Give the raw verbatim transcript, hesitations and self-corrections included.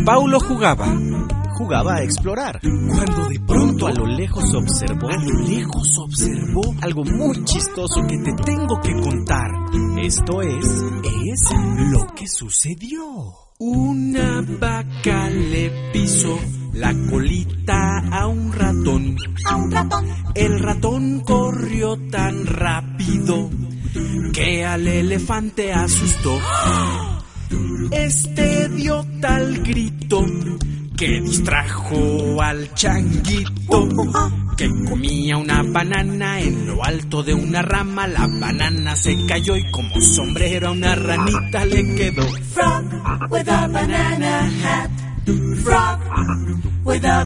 Paulo jugaba. Jugaba a explorar. Cuando de pronto A lo lejos observó. a lo lejos observó Algo muy chistoso que te tengo que contar. Esto es... es lo que sucedió. Una vaca le pisó la colita a un ratón. A un ratón. El ratón corrió tan rápido que al elefante asustó. Este dio tal grito que distrajo al changuito, que comía una banana en lo alto de una rama. La banana se cayó y como sombrero a una ranita le quedó. Frog with a banana hat. Frog with a